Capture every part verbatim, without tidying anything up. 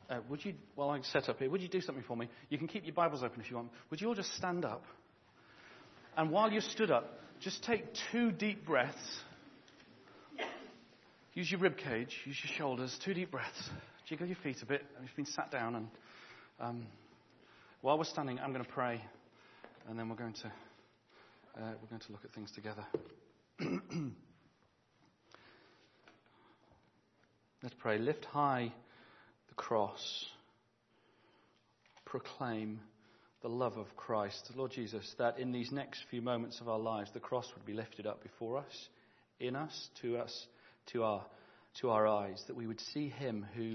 uh, would you, while I set up here, would you do something for me? You can keep your Bibles open if you want. Would you all just stand up? And while you're stood up, just take two deep breaths. Use your rib cage, use your shoulders, two deep breaths. Jiggle your feet a bit. You've been sat down, and um, while we're standing, I'm going to pray, and then we're going to uh, we're going to look at things together. Let's pray. Lift high the cross. Proclaim the love of Christ. Lord Jesus, that in these next few moments of our lives, the cross would be lifted up before us, in us, to us, to our, to our eyes, that we would see him who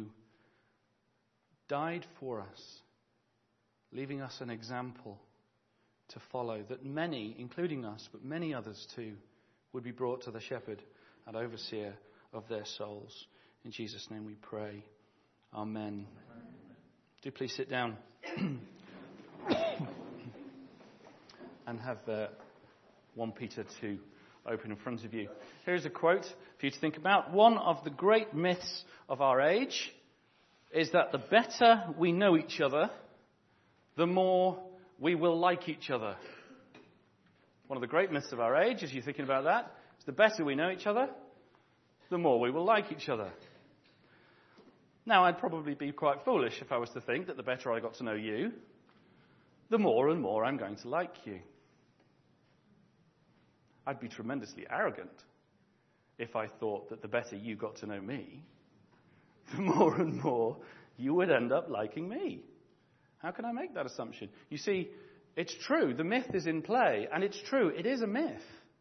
died for us, leaving us an example to follow, that many, including us, but many others too, would be brought to the shepherd and overseer of their souls. In Jesus' name we pray. Amen. Do please sit down and have uh, First Peter two open in front of you. Here's a quote for you to think about. One of the great myths of our age is that the better we know each other, the more we will like each other. One of the great myths of our age, as you're thinking about that, is the better we know each other, the more we will like each other. Now, I'd probably be quite foolish if I was to think that the better I got to know you, the more and more I'm going to like you. I'd be tremendously arrogant if I thought that the better you got to know me, the more and more you would end up liking me. How can I make that assumption? You see, it's true. The myth is in play, and it's true. It is a myth.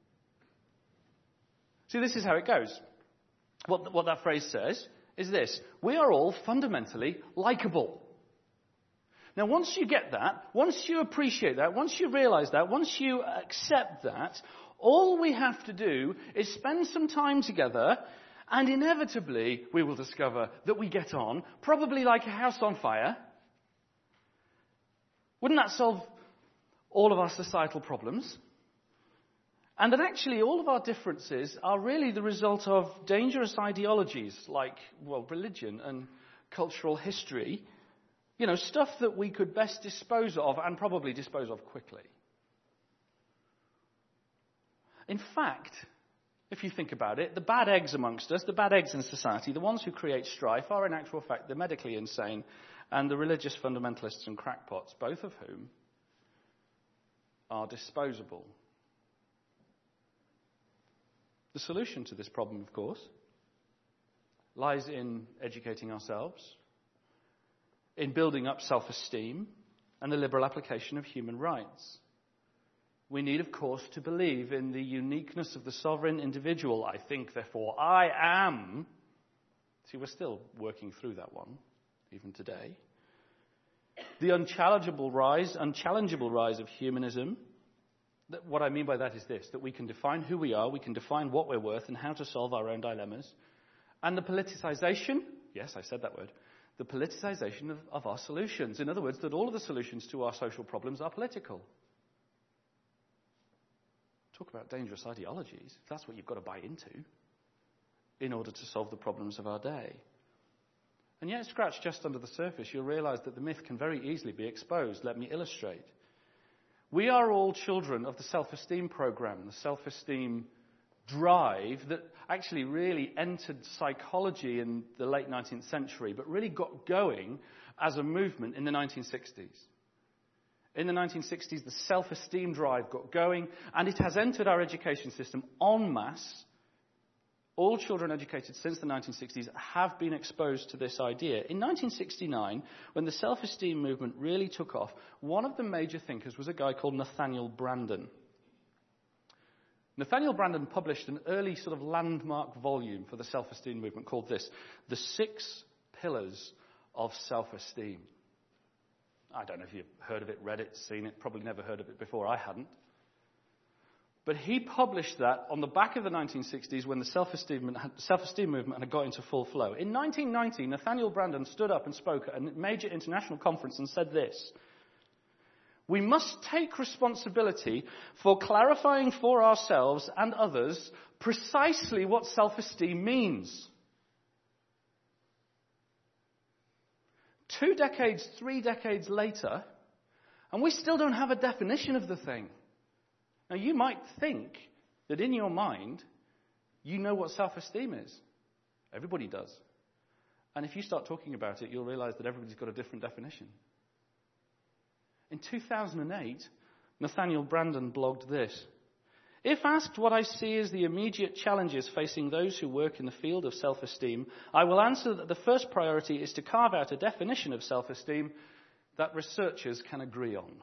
See, this is how it goes. What, what that phrase says is this: we are all fundamentally likable. Now, once you get that, once you appreciate that, once you realize that, once you accept that, all we have to do is spend some time together, and inevitably we will discover that we get on, probably like a house on fire. Wouldn't that solve all of our societal problems? And that actually all of our differences are really the result of dangerous ideologies like, well, religion and cultural history. You know, stuff that we could best dispose of, and probably dispose of quickly. In fact, if you think about it, the bad eggs amongst us, the bad eggs in society, the ones who create strife, are in actual fact the medically insane and the religious fundamentalists and crackpots, both of whom are disposable. The solution to this problem, of course, lies in educating ourselves, in building up self-esteem, and the liberal application of human rights. We need, of course, to believe in the uniqueness of the sovereign individual. I think, therefore, I am. See, we're still working through that one, even today. The unchallengeable rise, unchallengeable rise of humanism. What I mean by that is this: that we can define who we are, we can define what we're worth, and how to solve our own dilemmas. And the politicization, yes, I said that word, the politicization of, of our solutions. In other words, that all of the solutions to our social problems are political. Talk about dangerous ideologies. That's what you've got to buy into in order to solve the problems of our day. And yet, scratch just under the surface, you'll realize that the myth can very easily be exposed. Let me illustrate. We are all children of the self-esteem program, the self-esteem drive that actually really entered psychology in the late nineteenth century, but really got going as a movement in the nineteen sixties. In the nineteen sixties, the self-esteem drive got going, and it has entered our education system en masse. All children educated since the nineteen sixties have been exposed to this idea. In nineteen sixty-nine, when the self-esteem movement really took off, one of the major thinkers was a guy called Nathaniel Branden. Nathaniel Branden published an early sort of landmark volume for the self-esteem movement called this, The Six Pillars of Self-Esteem. I don't know if you've heard of it, read it, seen it, probably never heard of it before. I hadn't. But he published that on the back of the nineteen sixties when the self-esteem, self-esteem movement had got into full flow. In nineteen ninety, Nathaniel Branden stood up and spoke at a major international conference and said this: "We must take responsibility for clarifying for ourselves and others precisely what self-esteem means. Two decades, three decades later, and we still don't have a definition of the thing. Now, you might think that in your mind, you know what self-esteem is. Everybody does. And if you start talking about it, you'll realize that everybody's got a different definition. In two thousand eight, Nathaniel Brandon blogged this. If asked what I see as the immediate challenges facing those who work in the field of self-esteem, I will answer that the first priority is to carve out a definition of self-esteem that researchers can agree on.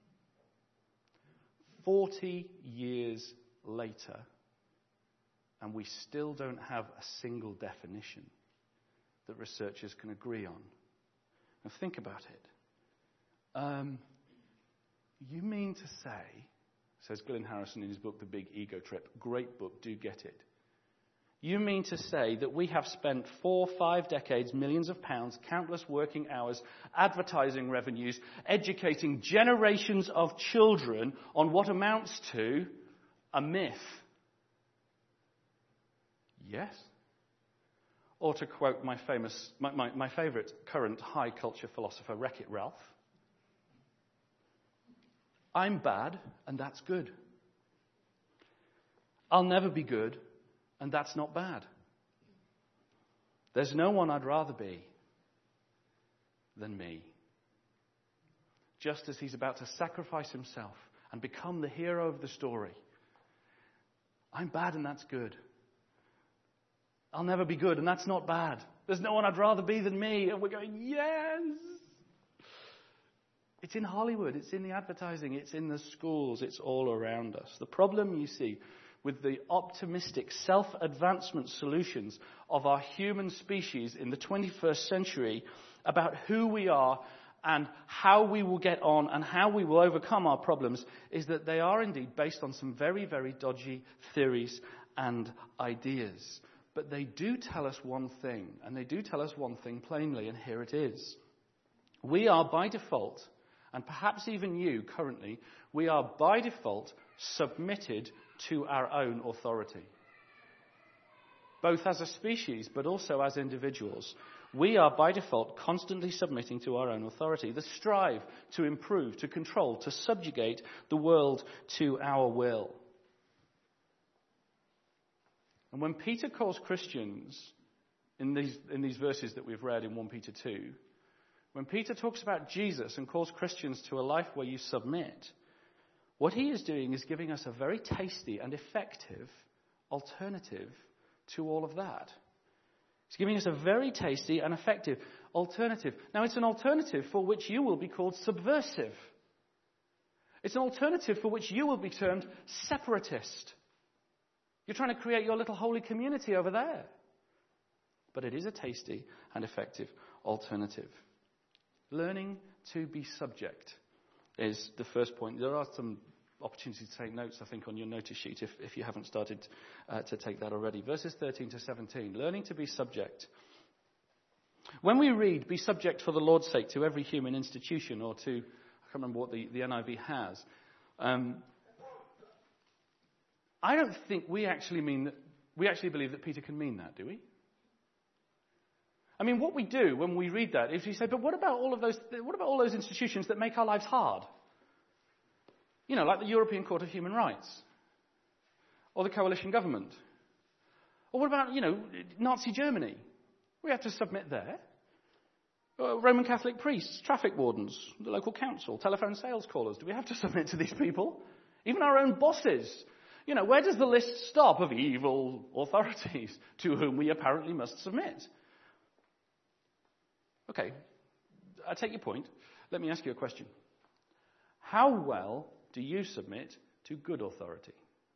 Forty years later, and we still don't have a single definition that researchers can agree on. Now think about it. Um, you mean to say, says Glenn Harrison in his book, The Big Ego Trip, great book, do get it. You mean to say that we have spent four, five decades, millions of pounds, countless working hours, advertising revenues, educating generations of children on what amounts to a myth? Yes. Or to quote my famous, my, my, my favourite current high culture philosopher, Wreck-It Ralph, I'm bad, and that's good. I'll never be good, and that's not bad. There's no one I'd rather be than me. Just as he's about to sacrifice himself and become the hero of the story. I'm bad, and that's good. I'll never be good, and that's not bad. There's no one I'd rather be than me. And we're going, yes! It's in Hollywood, it's in the advertising, it's in the schools, it's all around us. The problem, you see, with the optimistic self-advancement solutions of our human species in the twenty-first century about who we are and how we will get on and how we will overcome our problems is that they are indeed based on some very, very dodgy theories and ideas. But they do tell us one thing, and they do tell us one thing plainly, and here it is. We are by default, and perhaps even you currently, we are by default submitted to our own authority. Both as a species, but also as individuals. We are by default constantly submitting to our own authority. The strive to improve, to control, to subjugate the world to our will. And when Peter calls Christians, in these, in these verses that we've read in First Peter two, when Peter talks about Jesus and calls Christians to a life where you submit, what he is doing is giving us a very tasty and effective alternative to all of that. He's giving us a very tasty and effective alternative. Now, it's an alternative for which you will be called subversive. It's an alternative for which you will be termed separatist. You're trying to create your little holy community over there. But it is a tasty and effective alternative. Learning to be subject is the first point. There are some opportunities to take notes, I think, on your notice sheet if, if you haven't started uh, to take that already. Verses thirteen to seventeen, learning to be subject. When we read, be subject for the Lord's sake to every human institution, or to, I can't remember what the, the N I V has, um, I don't think we actually mean that, we actually believe that Peter can mean that, do we? I mean, what we do when we read that is we say, but what about all of those, what about all those institutions that make our lives hard? You know, like the European Court of Human Rights, or the coalition government. Or what about, you know, Nazi Germany? We have to submit there. Or Roman Catholic priests, traffic wardens, the local council, telephone sales callers. Do we have to submit to these people? Even our own bosses. You know, where does the list stop of evil authorities to whom we apparently must submit? Okay, I take your point. Let me ask you a question. How well do you submit to good authority?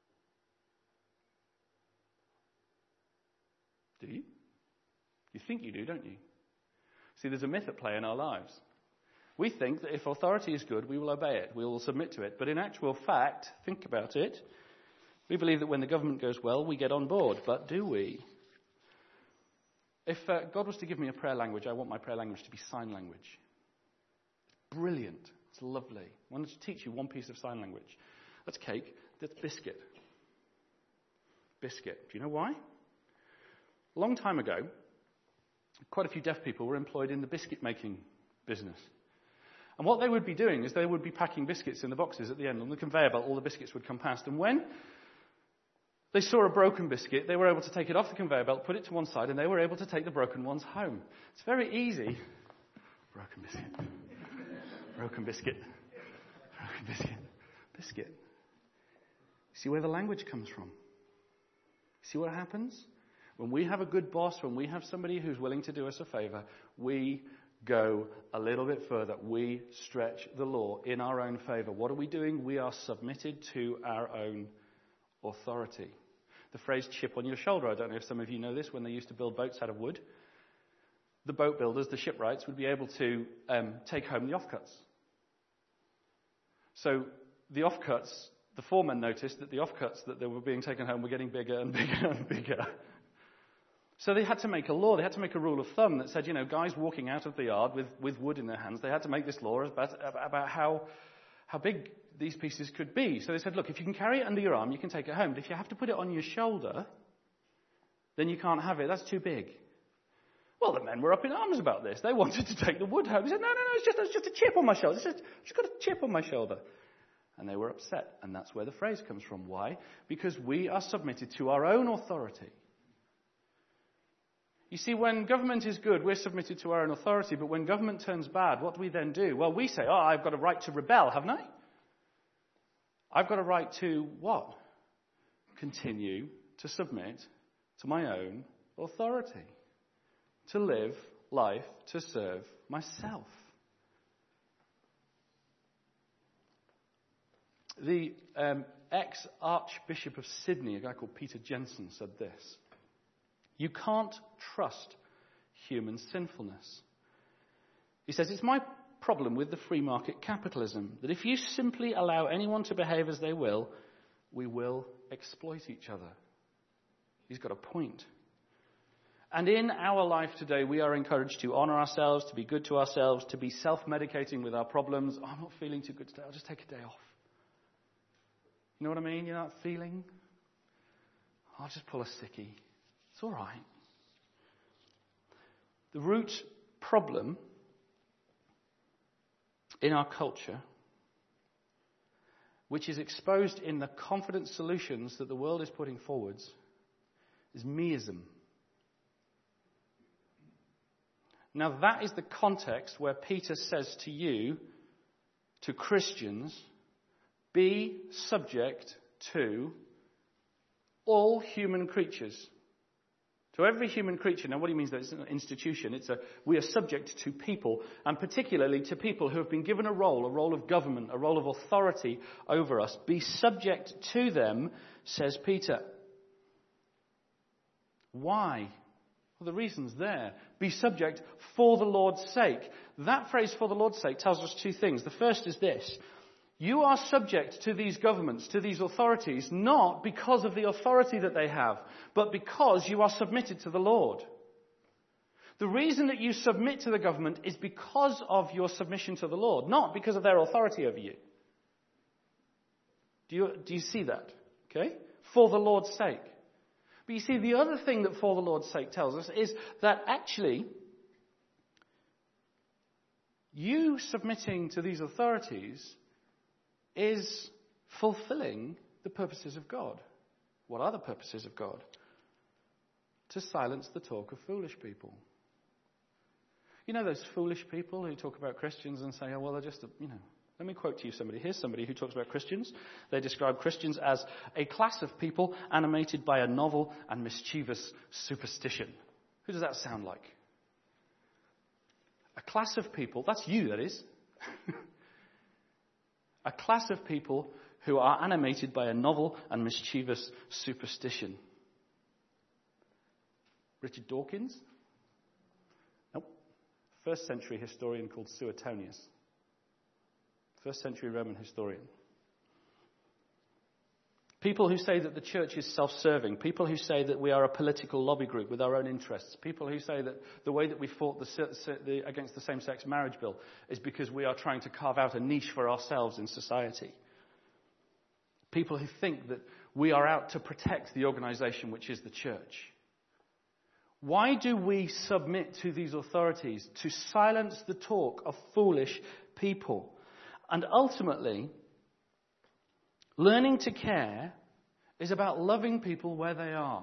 Do you? You think you do, don't you? See, there's a myth at play in our lives. We think that if authority is good, we will obey it, we will submit to it. But in actual fact, think about it, we believe that when the government goes well, we get on board. But do we? If uh, God was to give me a prayer language, I want my prayer language to be sign language. Brilliant. It's lovely. I wanted to teach you one piece of sign language. That's cake. That's biscuit. Biscuit. Do you know why? A long time ago, quite a few deaf people were employed in the biscuit making business. And what they would be doing is they would be packing biscuits in the boxes at the end. On the conveyor belt, all the biscuits would come past. And when they saw a broken biscuit, they were able to take it off the conveyor belt, put it to one side, and they were able to take the broken ones home. It's very easy. Broken biscuit. Broken biscuit. Broken biscuit. Biscuit. See where the language comes from? See what happens? When we have a good boss, when we have somebody who's willing to do us a favor, we go a little bit further. We stretch the law in our own favor. What are we doing? We are submitted to our own authority. The phrase chip on your shoulder, I don't know if some of you know this, when they used to build boats out of wood, the boat builders, the shipwrights, would be able to um, take home the offcuts. So the offcuts, the foremen noticed that the offcuts that they were being taken home were getting bigger and bigger and bigger. So they had to make a law, they had to make a rule of thumb that said, you know, guys walking out of the yard with, with wood in their hands, they had to make this law about, about how, how big these pieces could be. So they said, look, if you can carry it under your arm, you can take it home. But if you have to put it on your shoulder, then you can't have it. That's too big. Well, the men were up in arms about this. They wanted to take the wood home. They said, no, no, no, it's just, it's just a chip on my shoulder. It's just, I've just got a chip on my shoulder. And they were upset. And that's where the phrase comes from. Why? Because we are submitted to our own authority. You see, when government is good, we're submitted to our own authority. But when government turns bad, what do we then do? Well, we say, oh, I've got a right to rebel, haven't I? I've got a right to what? Continue to submit to my own authority. To live life to serve myself. The um, ex-Archbishop of Sydney, a guy called Peter Jensen, said this. You can't trust human sinfulness. He says, it's my problem with the free market capitalism, that if you simply allow anyone to behave as they will, we will exploit each other. He's got a point. And in our life today, we are encouraged to honor ourselves, to be good to ourselves, to be self-medicating with our problems. Oh, I'm not feeling too good today. I'll just take a day off. You know what I mean? You know that feeling? I'll just pull a sickie. It's all right. The root problem in our culture, which is exposed in the confident solutions that the world is putting forwards, is meism. Now that is the context where Peter says to you, to Christians, be subject to all human creatures. To every human creature. Now, what he means that it's an institution. It's a, we are subject to people, and particularly to people who have been given a role, a role of government, a role of authority over us. Be subject to them, says Peter. Why? Well, the reason's there. Be subject for the Lord's sake. That phrase, for the Lord's sake, tells us two things. The first is this. You are subject to these governments, to these authorities, not because of the authority that they have, but because you are submitted to the Lord. The reason that you submit to the government is because of your submission to the Lord, not because of their authority over you. Do you, do you see that? Okay? For the Lord's sake. But you see, the other thing that for the Lord's sake tells us is that actually, you submitting to these authorities is fulfilling the purposes of God. What are the purposes of God? To silence the talk of foolish people. You know those foolish people who talk about Christians and say, oh, well, they're just, a, you know. Let me quote to you somebody. Here's somebody who talks about Christians. They describe Christians as a class of people animated by a novel and mischievous superstition. Who does that sound like? A class of people, that's you, that is. A class of people who are animated by a novel and mischievous superstition. Richard Dawkins? Nope. First century historian called Suetonius. First century Roman historian. People who say that the church is self-serving. People who say that we are a political lobby group with our own interests. People who say that the way that we fought the, the, against the same-sex marriage bill is because we are trying to carve out a niche for ourselves in society. People who think that we are out to protect the organization which is the church. Why do we submit to these authorities? To silence the talk of foolish people. And ultimately, learning to care is about loving people where they are.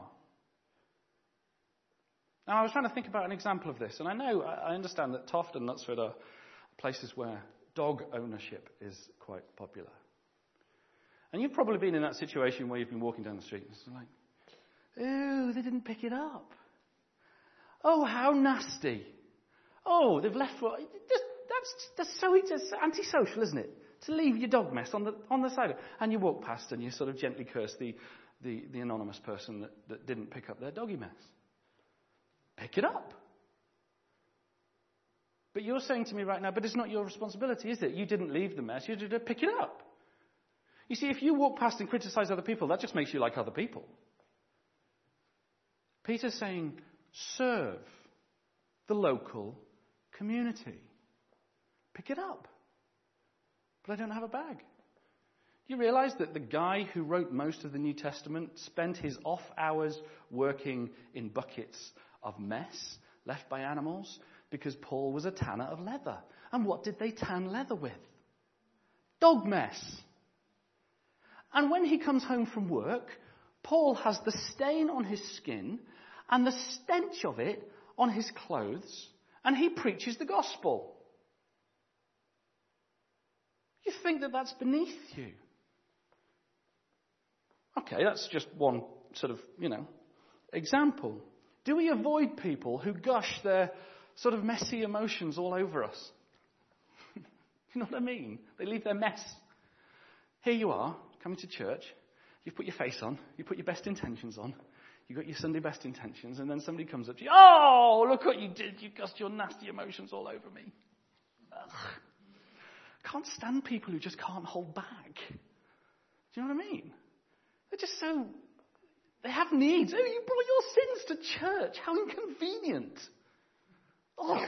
Now, I was trying to think about an example of this, and I know, I understand that Toft and Knutsford are places where dog ownership is quite popular. And you've probably been in that situation where you've been walking down the street and it's like, ooh, they didn't pick it up. Oh, how nasty. Oh, they've left. That's, that's so that's antisocial, isn't it? To leave your dog mess on the on the side. And you walk past and you sort of gently curse the, the, the anonymous person that, that didn't pick up their doggy mess. Pick it up. But you're saying to me right now, but it's not your responsibility, is it? You didn't leave the mess. You did pick it up. You see, if you walk past and criticize other people, that just makes you like other people. Peter's saying, serve the local community. Pick it up. But I don't have a bag. Do you realize that the guy who wrote most of the New Testament spent his off hours working in buckets of mess left by animals? Because Paul was a tanner of leather. And what did they tan leather with? Dog mess. And when he comes home from work, Paul has the stain on his skin and the stench of it on his clothes, and he preaches the gospel. You think that that's beneath you? Okay, that's just one sort of, you know, example. Do we avoid people who gush their sort of messy emotions all over us? You know what I mean? They leave their mess. Here you are, coming to church. You've put your face on. You put your best intentions on. You've got your Sunday best intentions. And then somebody comes up to you. Oh, look what you did. You gussed your nasty emotions all over me. Ugh. Can't stand people who just can't hold back. Do you know what I mean? They're just so... They have needs. Oh, you brought your sins to church. How inconvenient. Oh.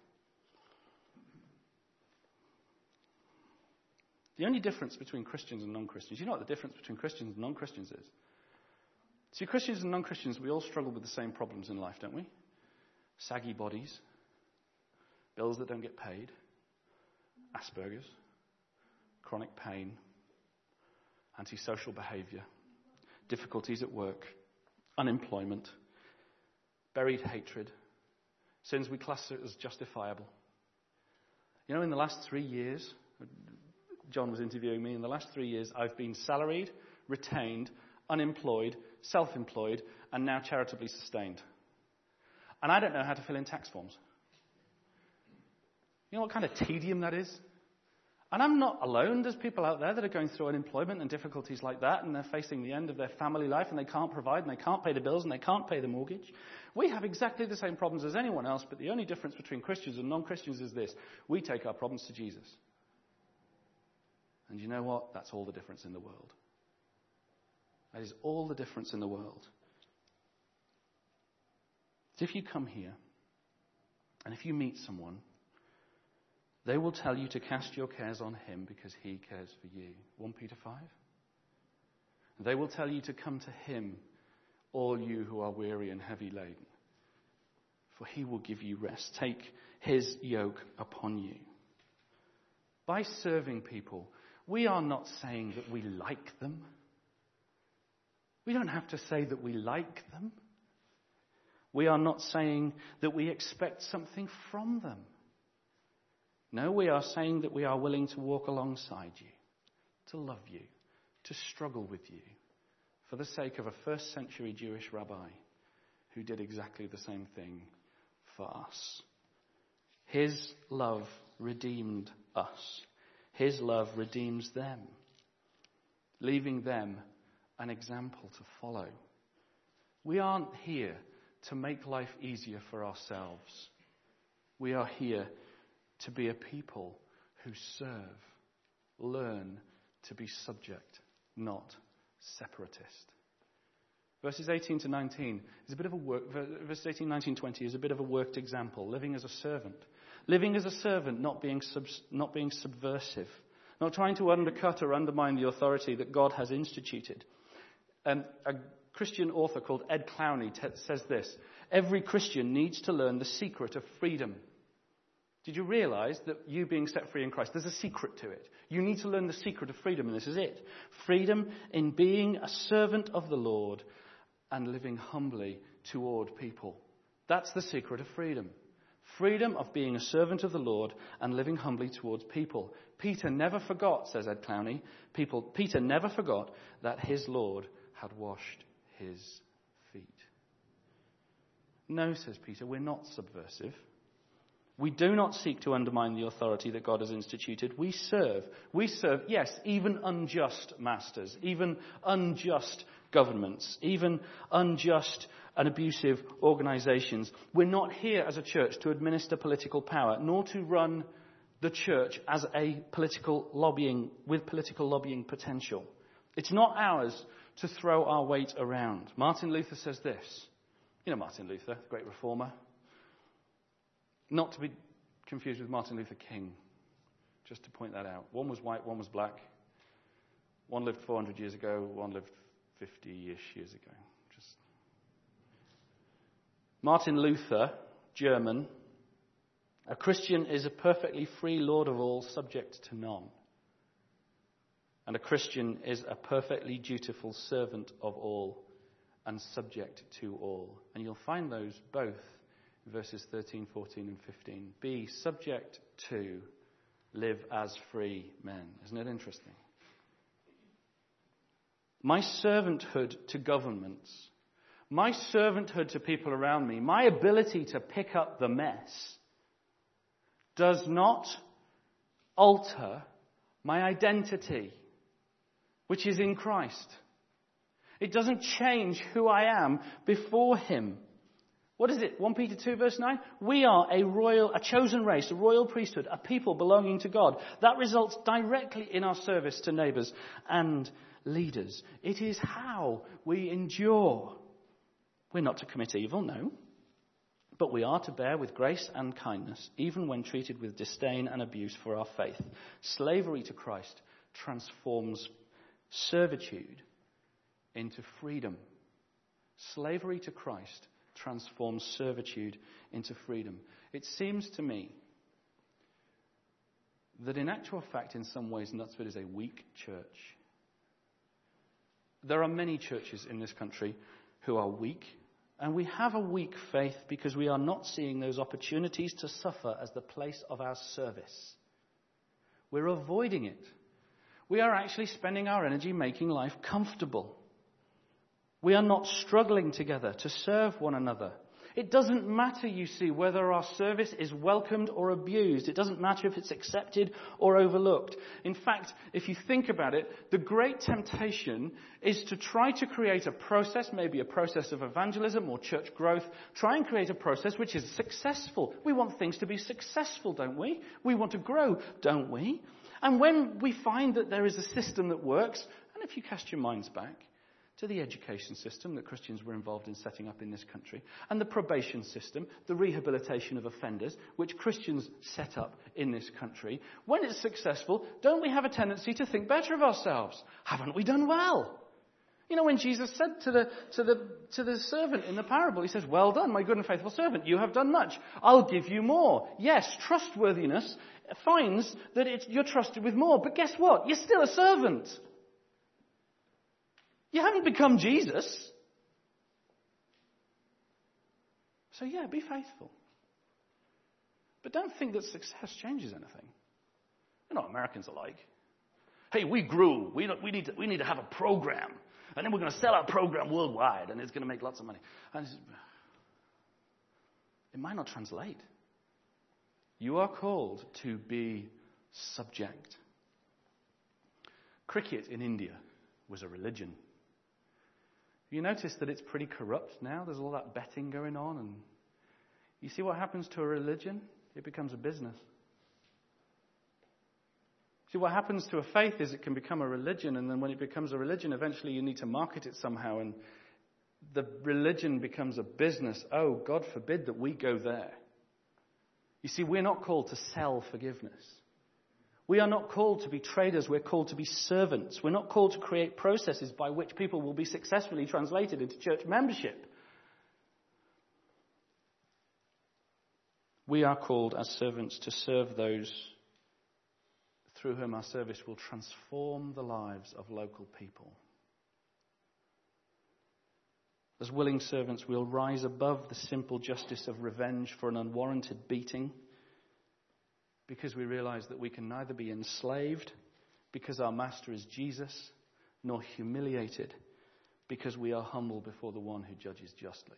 The only difference between Christians and non-Christians, you know what the difference between Christians and non-Christians is? See, Christians and non-Christians, we all struggle with the same problems in life, don't we? Saggy bodies, bills that don't get paid, Asperger's, chronic pain, antisocial behavior, difficulties at work, unemployment, buried hatred, sins we class as justifiable. You know, in the last three years, John was interviewing me, in the last three years I've been salaried, retained, unemployed, self-employed, and now charitably sustained. And I don't know how to fill in tax forms. You know what kind of tedium that is? And I'm not alone. There's people out there that are going through unemployment and difficulties like that, and they're facing the end of their family life, and they can't provide, and they can't pay the bills, and they can't pay the mortgage. We have exactly the same problems as anyone else, but the only difference between Christians and non-Christians is this. We take our problems to Jesus. And you know what? That's all the difference in the world. That is all the difference in the world. If you come here, and if you meet someone, they will tell you to cast your cares on him because he cares for you. First Peter five. They will tell you to come to him, all you who are weary and heavy laden, for he will give you rest. Take his yoke upon you. By serving people, we are not saying that we like them. We don't have to say that we like them. We are not saying that we expect something from them. No, we are saying that we are willing to walk alongside you, to love you, to struggle with you, for the sake of a first century Jewish rabbi who did exactly the same thing for us. His love redeemed us. His love redeems them, leaving them an example to follow. We aren't here to make life easier for ourselves. We are here to be a people who serve, learn to be subject, not separatist. Verses eighteen to nineteen is a bit of a work, verses eighteen, nineteen, twenty is a bit of a worked example, living as a servant. Living as a servant, not being sub, not being subversive, not trying to undercut or undermine the authority that God has instituted. And a Christian author called Ed Clowney t- says this: every Christian needs to learn the secret of freedom. Did you realize that you being set free in Christ, there's a secret to it? You need to learn the secret of freedom, and this is it. Freedom in being a servant of the Lord and living humbly toward people. That's the secret of freedom. Freedom of being a servant of the Lord and living humbly towards people. Peter never forgot, says Ed Clowney, people, Peter never forgot that his Lord had washed his feet. No, says Peter, we're not subversive. We do not seek to undermine the authority that God has instituted. We serve. We serve, yes, even unjust masters, even unjust governments, even unjust and abusive organizations. We're not here as a church to administer political power, nor to run the church as a political lobbying, with political lobbying potential. It's not ours to throw our weight around. Martin Luther says this. You know Martin Luther, the great reformer. Not to be confused with Martin Luther King, just to point that out. One was white, one was black. One lived four hundred years ago, one lived fifty-ish years ago. Just Martin Luther, German, a Christian is a perfectly free lord of all, subject to none. And a Christian is a perfectly dutiful servant of all and subject to all. And you'll find those both in verses thirteen, fourteen and fifteen. Be subject to, live as free men. Isn't it interesting? My servanthood to governments, my servanthood to people around me, my ability to pick up the mess does not alter my identity, which is in Christ. It doesn't change who I am before him. What is it? First Peter two verse nine? We are a royal, a chosen race, a royal priesthood, a people belonging to God. That results directly in our service to neighbours and leaders. It is how we endure. We're not to commit evil, no. But we are to bear with grace and kindness, even when treated with disdain and abuse for our faith. Slavery to Christ transforms servitude into freedom. Slavery to Christ transforms servitude into freedom. It seems to me that in actual fact, in some ways, Knutsford is a weak church. There are many churches in this country who are weak, and we have a weak faith because we are not seeing those opportunities to suffer as the place of our service. We're avoiding it. We are actually spending our energy making life comfortable. We are not struggling together to serve one another. It doesn't matter, you see, whether our service is welcomed or abused. It doesn't matter if it's accepted or overlooked. In fact, if you think about it, the great temptation is to try to create a process, maybe a process of evangelism or church growth. Try and create a process which is successful. We want things to be successful, don't we? We want to grow, don't we? And when we find that there is a system that works, and if you cast your minds back to the education system that Christians were involved in setting up in this country, and the probation system, the rehabilitation of offenders, which Christians set up in this country, when it's successful, don't we have a tendency to think better of ourselves? Haven't we done well? You know, when Jesus said to the, to the, to the servant in the parable, he says, well done, my good and faithful servant, you have done much. I'll give you more. Yes, trustworthiness finds that it's, you're trusted with more, but guess what? You're still a servant. You haven't become Jesus. So yeah, be faithful. But don't think that success changes anything. You know what Americans are like. Hey, we grew. We, we, need to, we need to have a program. And then we're going to sell our program worldwide. And it's going to make lots of money. And it might not translate. You are called to be subject. Cricket in India was a religion. You notice that it's pretty corrupt now. There's all that betting going on. And you see what happens to a religion? It becomes a business. See, what happens to a faith is it can become a religion. And then when it becomes a religion, eventually you need to market it somehow. And the religion becomes a business. Oh, God forbid that we go there. You see, we're not called to sell forgiveness. We are not called to be traders, we're called to be servants. We're not called to create processes by which people will be successfully translated into church membership. We are called as servants to serve those through whom our service will transform the lives of local people. As willing servants, we'll rise above the simple justice of revenge for an unwarranted beating, because we realize that we can neither be enslaved because our master is Jesus, nor humiliated because we are humble before the one who judges justly.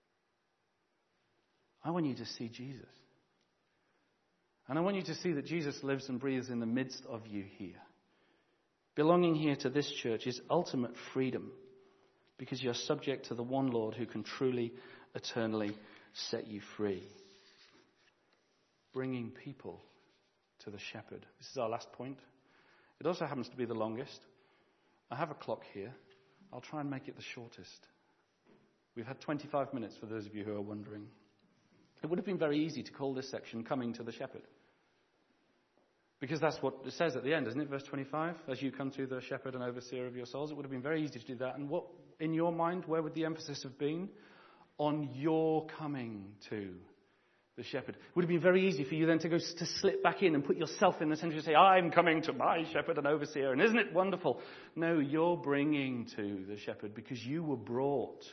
I want you to see Jesus. And I want you to see that Jesus lives and breathes in the midst of you here. Belonging here to this church is ultimate freedom, because you're subject to the one Lord who can truly, eternally set you free. Bringing people to the shepherd. This is our last point. It also happens to be the longest. I have a clock here. I'll try and make it the shortest. We've had twenty-five minutes for those of you who are wondering. It would have been very easy to call this section Coming to the Shepherd. Because that's what it says at the end, isn't it? Verse twenty-five, as you come to the shepherd and overseer of your souls. It would have been very easy to do that. And what, in your mind, where would the emphasis have been? On your coming to the shepherd. It would have been very easy for you then to go to slip back in and put yourself in the center and say, I'm coming to my shepherd and overseer. And isn't it wonderful? No, you're bringing to the shepherd because you were brought.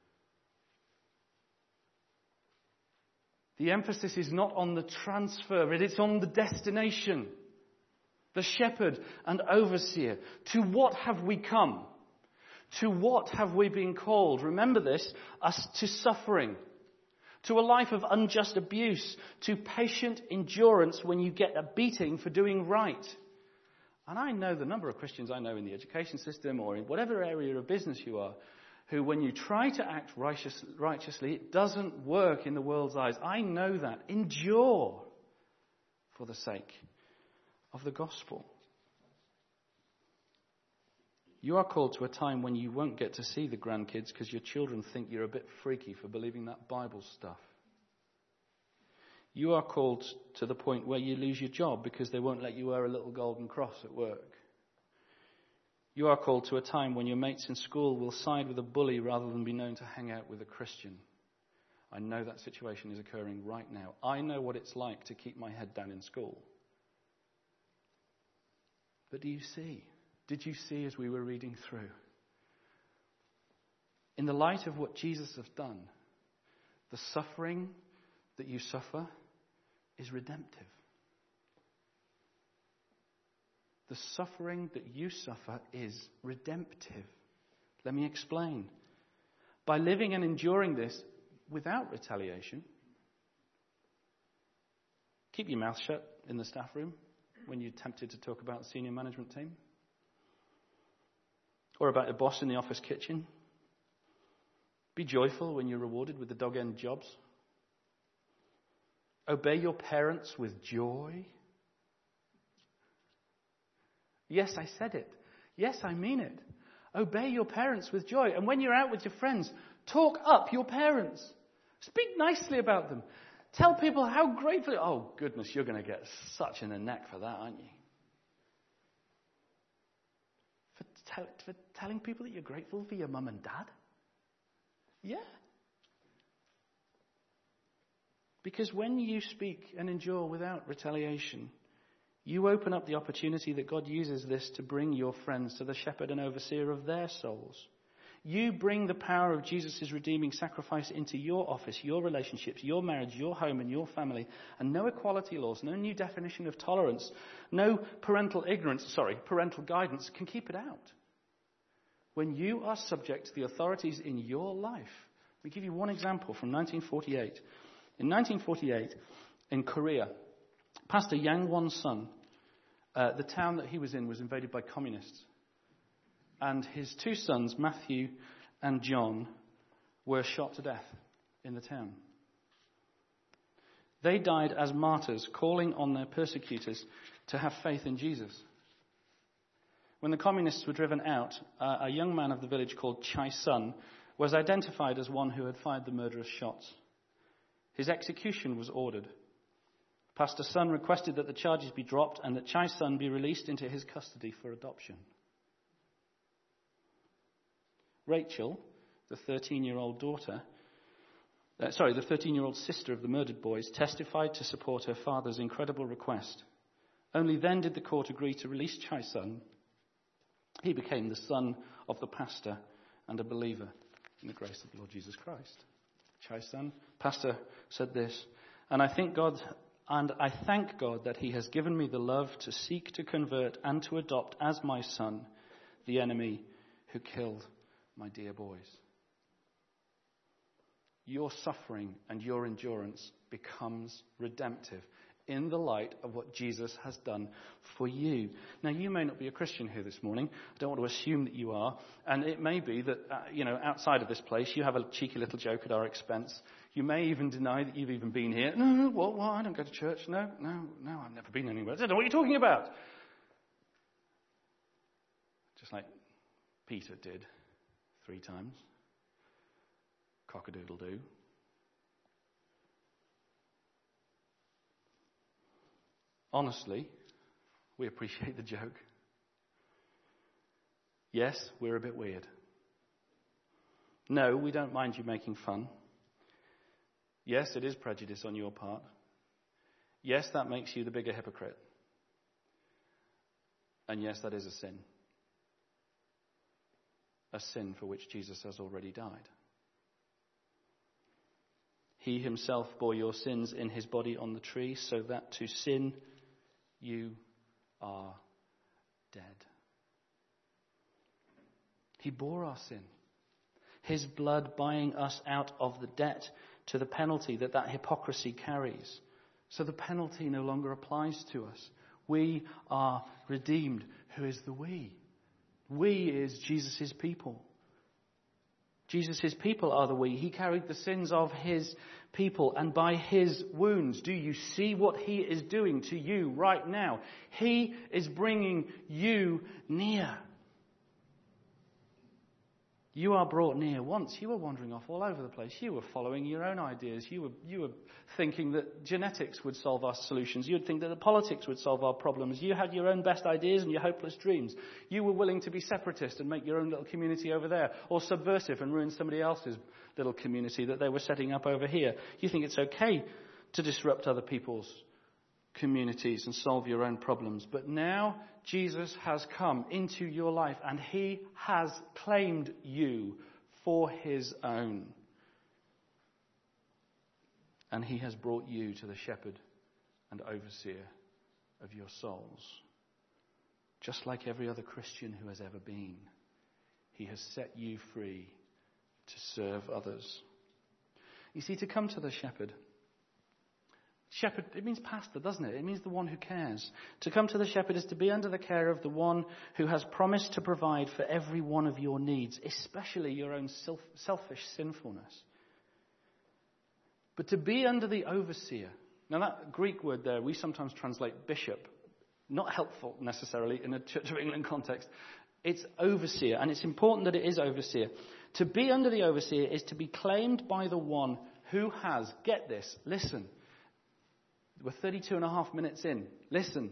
The emphasis is not on the transfer, it is on the destination. The shepherd and overseer. To what have we come? To what have we been called? Remember this, us to suffering. To a life of unjust abuse. To patient endurance when you get a beating for doing right. And I know the number of Christians I know in the education system or in whatever area of business you are, who when you try to act righteous, righteously, it doesn't work in the world's eyes. I know that. Endure for the sake of the gospel. You are called to a time when you won't get to see the grandkids because your children think you're a bit freaky for believing that Bible stuff. You are called to the point where you lose your job because they won't let you wear a little golden cross at work. You are called to a time when your mates in school will side with a bully rather than be known to hang out with a Christian. I know that situation is occurring right now. I know what it's like to keep my head down in school. But do you see? Did you see as we were reading through? In the light of what Jesus has done, the suffering that you suffer is redemptive. The suffering that you suffer is redemptive. Let me explain. By living and enduring this without retaliation, keep your mouth shut in the staff room when you're tempted to talk about the senior management team. Or about your boss in the office kitchen. Be joyful when you're rewarded with the dog-end jobs. Obey your parents with joy. Yes, I said it. Yes, I mean it. Obey your parents with joy. And when you're out with your friends, talk up your parents. Speak nicely about them. Tell people how grateful. Oh, goodness, you're going to get such in the neck for that, aren't you? For, tell, for telling people that you're grateful for your mum and dad? Yeah. Because when you speak and endure without retaliation, you open up the opportunity that God uses this to bring your friends to the shepherd and overseer of their souls. You bring the power of Jesus' redeeming sacrifice into your office, your relationships, your marriage, your home and your family. And no equality laws, no new definition of tolerance, no parental ignorance, sorry, parental guidance can keep it out. When you are subject to the authorities in your life. Let me give you one example from nineteen forty-eight. In nineteen forty-eight, in Korea, Pastor Yang Won-sun, uh, the town that he was in was invaded by communists. And his two sons, Matthew and John, were shot to death in the town. They died as martyrs, calling on their persecutors to have faith in Jesus. When the communists were driven out, uh, a young man of the village called Chai Sun was identified as one who had fired the murderous shots. His execution was ordered. Pastor Sun requested that the charges be dropped and that Chai's son be released into his custody for adoption. Rachel, the thirteen-year-old daughter, uh, sorry, the thirteen-year-old sister of the murdered boys, testified to support her father's incredible request. Only then did the court agree to release Chai's son. He became the son of the pastor and a believer in the grace of the Lord Jesus Christ. Chai's son, pastor, said this, and I think God, and I thank God that he has given me the love to seek to convert and to adopt as my son the enemy who killed my dear boys. Your suffering and your endurance becomes redemptive in the light of what Jesus has done for you. Now, you may not be a Christian here this morning. I don't want to assume that you are. And it may be that, uh, you know, outside of this place, you have a cheeky little joke at our expense. You may even deny that you've even been here. No, no, what, what? I don't go to church. No, no, no, I've never been anywhere. I don't know what you're talking about. Just like Peter did three times. Cock-a-doodle-doo. Honestly, we appreciate the joke. Yes, we're a bit weird. No, we don't mind you making fun. Yes, it is prejudice on your part. Yes, that makes you the bigger hypocrite. And yes, that is a sin. A sin for which Jesus has already died. He himself bore your sins in his body on the tree, so that to sin you are dead. He bore our sin. His blood buying us out of the debt to the penalty that that hypocrisy carries. So the penalty no longer applies to us. We are redeemed. Who is the we? We is Jesus' people. Jesus' people are the we. He carried the sins of his people, and by his wounds, do you see what he is doing to you right now? He is bringing you near. You are brought near. Once you were wandering off all over the place. You were following your own ideas. You were, you were thinking that genetics would solve our solutions. You would think that the politics would solve our problems. You had your own best ideas and your hopeless dreams. You were willing to be separatist and make your own little community over there, or subversive and ruin somebody else's little community that they were setting up over here. You think it's okay to disrupt other people's communities and solve your own problems. But now Jesus has come into your life and he has claimed you for his own. And he has brought you to the shepherd and overseer of your souls. Just like every other Christian who has ever been, he has set you free to serve others. You see, to come to the shepherd, shepherd, it means pastor, doesn't it? It means the one who cares. To come to the shepherd is to be under the care of the one who has promised to provide for every one of your needs, especially your own self, selfish sinfulness. But to be under the overseer. Now that Greek word there, we sometimes translate bishop. Not helpful necessarily in a Church of England context. It's overseer, and it's important that it is overseer. To be under the overseer is to be claimed by the one who has, get this, listen, we're thirty-two and a half minutes in. Listen.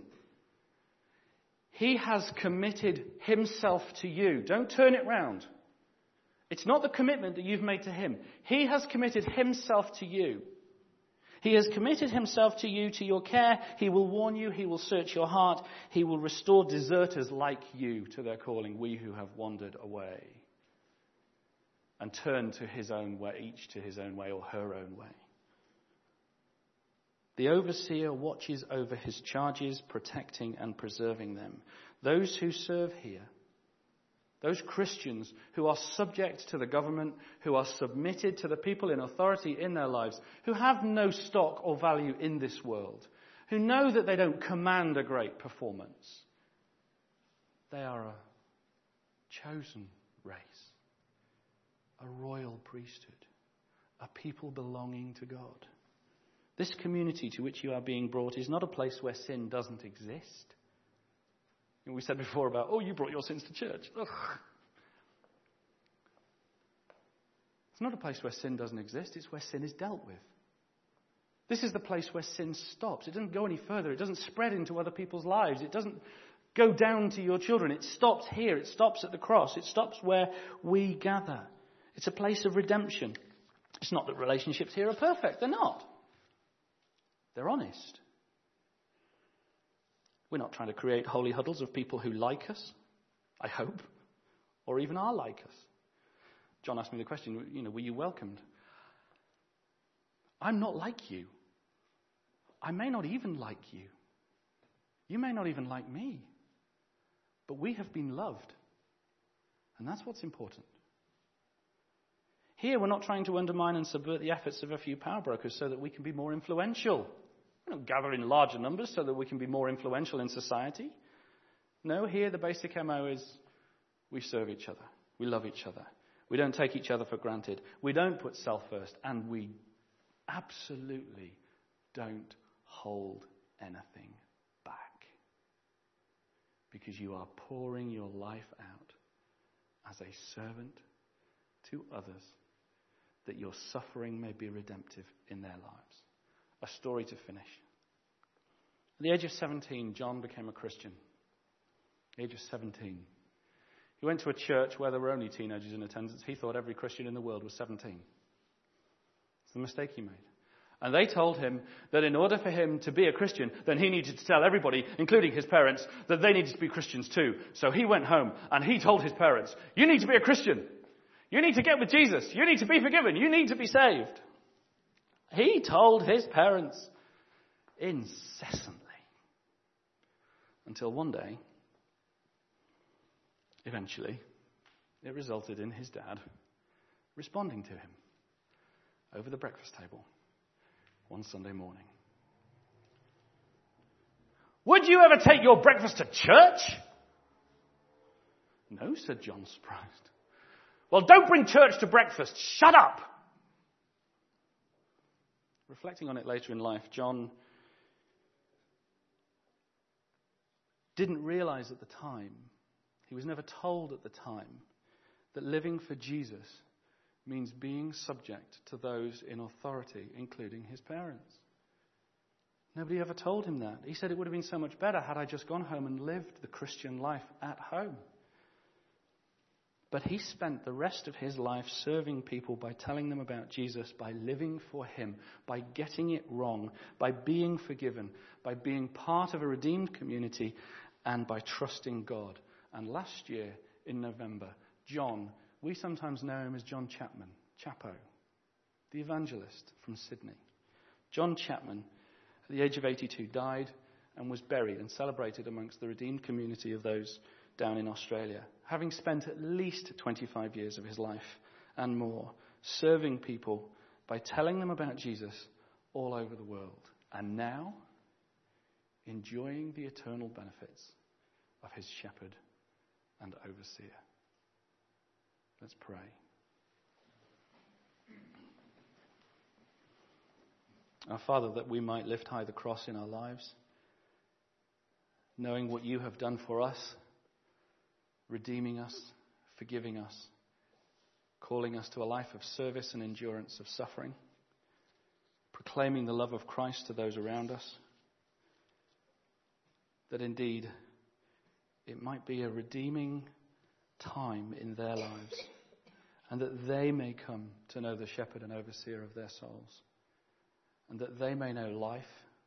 He has committed himself to you. Don't turn it round. It's not the commitment that you've made to him. He has committed himself to you. He has committed himself to you, to your care. He will warn you. He will search your heart. He will restore deserters like you to their calling, we who have wandered away, and turn to his own way, each to his own way or her own way. The overseer watches over his charges, protecting and preserving them. Those who serve here, those Christians who are subject to the government, who are submitted to the people in authority in their lives, who have no stock or value in this world, who know that they don't command a great performance. They are a chosen race, a royal priesthood, a people belonging to God. This community to which you are being brought is not a place where sin doesn't exist. And we said before about, oh, you brought your sins to church. Ugh. It's not a place where sin doesn't exist. It's where sin is dealt with. This is the place where sin stops. It doesn't go any further. It doesn't spread into other people's lives. It doesn't go down to your children. It stops here. It stops at the cross. It stops where we gather. It's a place of redemption. It's not that relationships here are perfect. They're not. They're honest. We're not trying to create holy huddles of people who like us, I hope, or even are like us. John asked me the question, you know, were you welcomed? I'm not like you. I may not even like you. You may not even like me. But we have been loved. And that's what's important. Here, we're not trying to undermine and subvert the efforts of a few power brokers so that we can be more influential. We don't gather in larger numbers so that we can be more influential in society. No, here the basic M O is we serve each other. We love each other. We don't take each other for granted. We don't put self first. And we absolutely don't hold anything back. Because you are pouring your life out as a servant to others, that your suffering may be redemptive in their lives. A story to finish. At the age of seventeen, John became a Christian. At the age of seventeen. He went to a church where there were only teenagers in attendance. He thought every Christian in the world was seventeen. It's the mistake he made. And they told him that in order for him to be a Christian, then he needed to tell everybody, including his parents, that they needed to be Christians too. So he went home and he told his parents, you need to be a Christian. You need to get with Jesus. You need to be forgiven. You need to be saved. He told his parents incessantly. Until one day, eventually, it resulted in his dad responding to him over the breakfast table one Sunday morning. Would you ever take your breakfast to church? No, said John, surprised. Well, don't bring church to breakfast. Shut up. Reflecting on it later in life, John didn't realize at the time, he was never told at the time, that living for Jesus means being subject to those in authority, including his parents. Nobody ever told him that. He said it would have been so much better had I just gone home and lived the Christian life at home. But he spent the rest of his life serving people by telling them about Jesus, by living for him, by getting it wrong, by being forgiven, by being part of a redeemed community, and by trusting God. And last year, in November, John, we sometimes know him as John Chapman, Chapo, the evangelist from Sydney. John Chapman, at the age of eighty-two, died and was buried and celebrated amongst the redeemed community of those down in Australia, having spent at least twenty-five years of his life and more serving people by telling them about Jesus all over the world. And now, enjoying the eternal benefits of his shepherd and overseer. Let's pray. Our Father, that we might lift high the cross in our lives, knowing what you have done for us, redeeming us, forgiving us, calling us to a life of service and endurance of suffering, proclaiming the love of Christ to those around us, that indeed it might be a redeeming time in their lives, and that they may come to know the shepherd and overseer of their souls, and that they may know life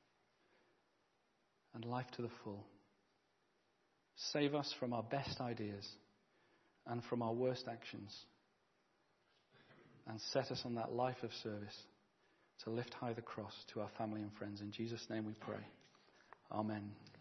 and life to the full. Save us from our best ideas and from our worst actions, and set us on that life of service to lift high the cross to our family and friends. In Jesus' name we pray. Amen.